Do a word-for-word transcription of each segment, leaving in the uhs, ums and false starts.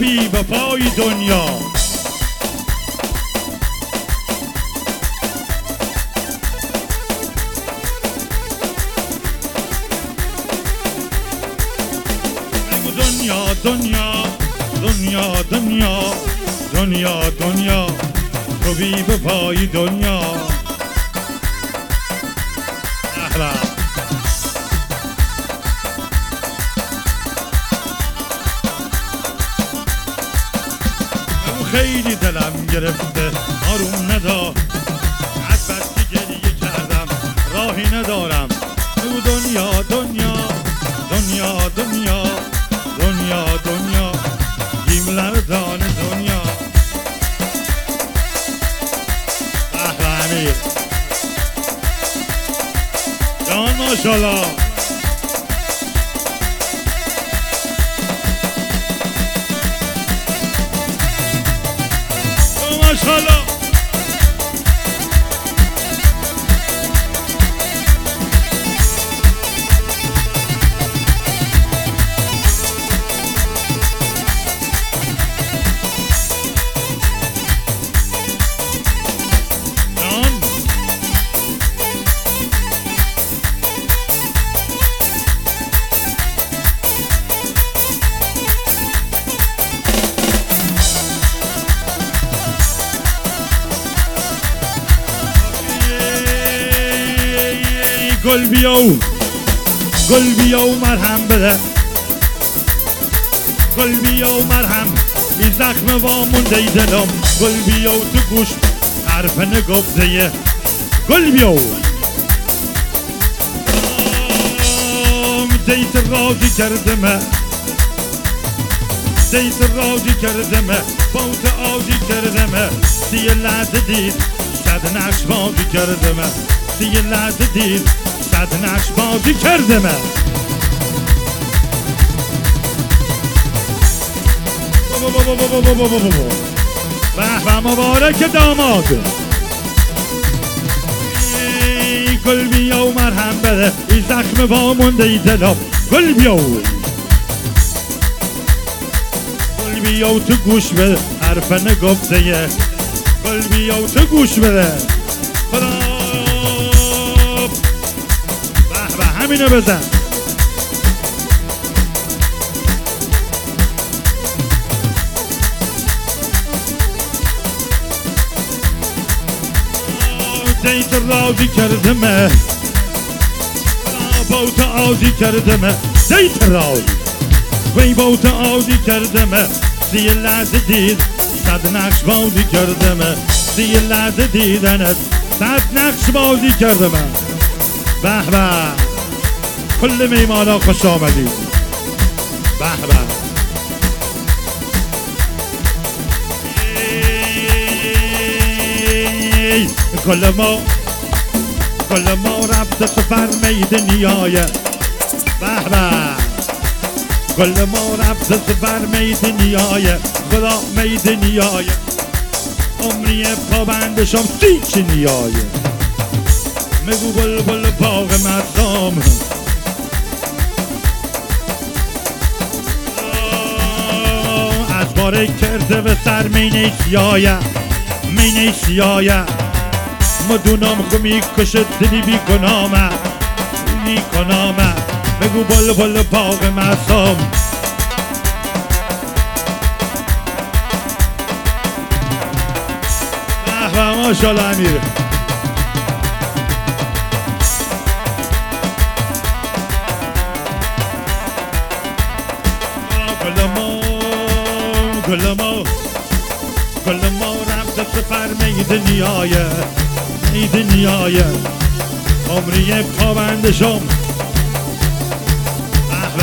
بی وفای دنیا. دنیا دنیا دنیا دنیا دنیا دنیا تو بی وفای دنیا. احلا خیلی دلم گرفته آروم ندار، از بس که گریه کردم راهی ندارم. بگو دنیا دنیا دنیا دنیا دنیا دنیا گیم لرزان دنیا. به امیر جان ماشالله. ماشالله گل بیا و گل بیا و مرهم بده، گل بیا و مرهم بی زخم وامونده ای دلم. گل بیا و تو گوش حرف نگفته، گل بیا و دیت راضی کردمه، دیت راضی کردمه، باوت آزی کردمه. سی لحظه دید صد نقش بازی کردمه، سی لحظه دید صد نقش بازی کردمه. به به مبارک داماد. گل بیا و مرهم بده ای زخم وامونده ای دلم. گل بیا و گل بیا و تو گوش بده حرف نگفته، گل بیا و تو گوش بده. خدا به به همینو بزن. دیت راضی کردمه، باوت آزی کردمه، دیت راضی وی باوت آزی کردمه. سی لحظه دید صد نقش بازی کردمه، سی لحظه دیدنت صد نقش بازی کردمه. به به کل میمانا خوش آمدید. به به کل ما کل ما رفت سفر میدنیای. به به کل ما رفت سفر میدنیای، خدا میدنیای. عمری پابندشم سی نیای. مگو بل بل باغ مردم از باره کرده و سر می نیسیای، می نیسیای. مدونم خمی کشت دلی بی کنامه بی کنامه. بگو بل بل باغ مردم به ماشالله امیر. کل ما کل ما کل ما رفت سفر میدنیای، میدنیای. عمری پابندشم. به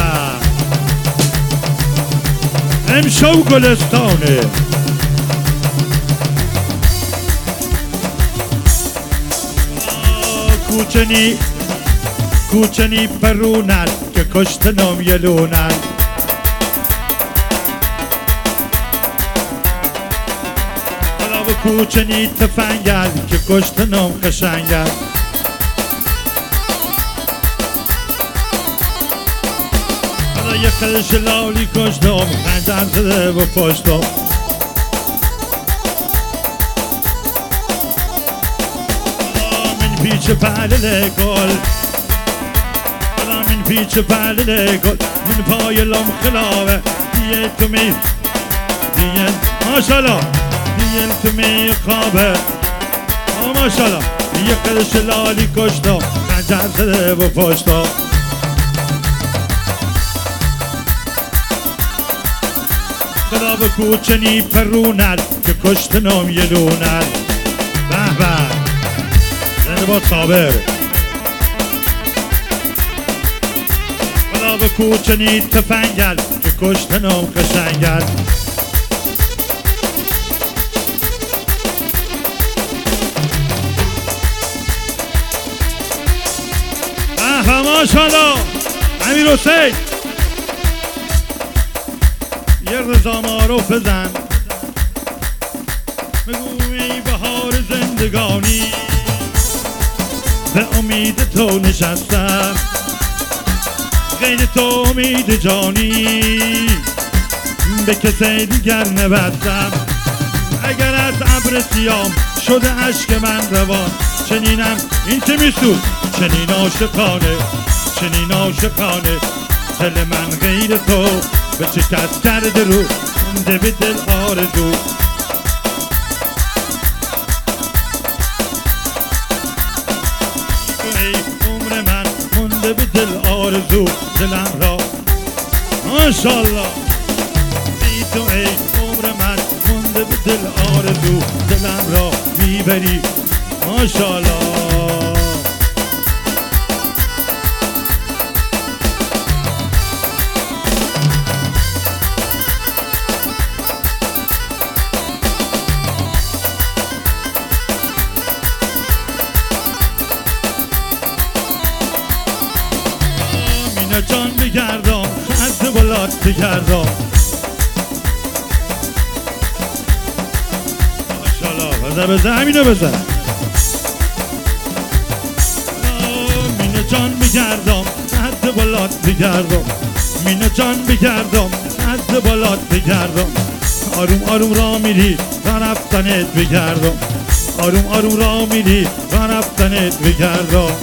به امشو گلستانه. کوچنی کوچنی پرونن که کشتنم یلونن. کوچنی تفنگل که کشتنم قشنگل. یه قلش لالی کشتم خنجر زده و پشتم من پیچ پلل گل من پیچ پلل گل من پای لام خلاوه دیگه تو می دیگه ماشالله دیگه تو می خوابه ماشالله یه قلش لالی کشتم خنجر زده و پشتم خدا به کوچنی پرونر که کشتنم یه لونر به به زنده با صابر خدا به کوچنی تفنگل که کشتنم قشنگل به به ماشالله امیر حسین یه رضا معروف بزن بگو ای بهار زندگانی به امید تو نشستم غیر تو امید جانی به کسی دیگر نبستم اگر از ابر سیام شده عشق من روان چنینم این که میسود چنین عاشقانه چنین عاشقانه دل من غیر تو به شکست کرده رو مونده به دل آرزو ای عمر من مونده به دل آرزو دلم را ماشالله ای تو ای عمر من مونده به دل آرزو دلم را میبری ماشالله جان بگردم خط بلاد بگردم ماشالله بزن بزن همینو بزن مینه جان بگردم خط بلاد بگردم مینه جان بگردم خط بلاد بگردم آروم آروم را میری را رفتنت بگردم آروم آروم را میری را رفتنت بگردم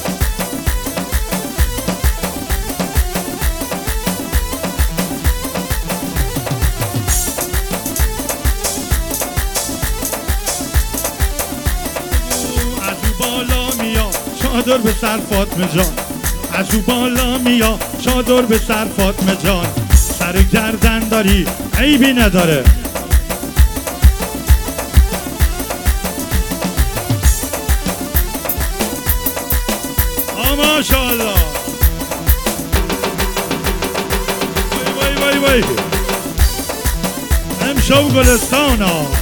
چادر به سر فاطمه جان از او بالا میا چادر به سر فاطمه جان سر گردن داری عیبی نداره آ ماشاءالله وای وای وای وای امشب گلستان ها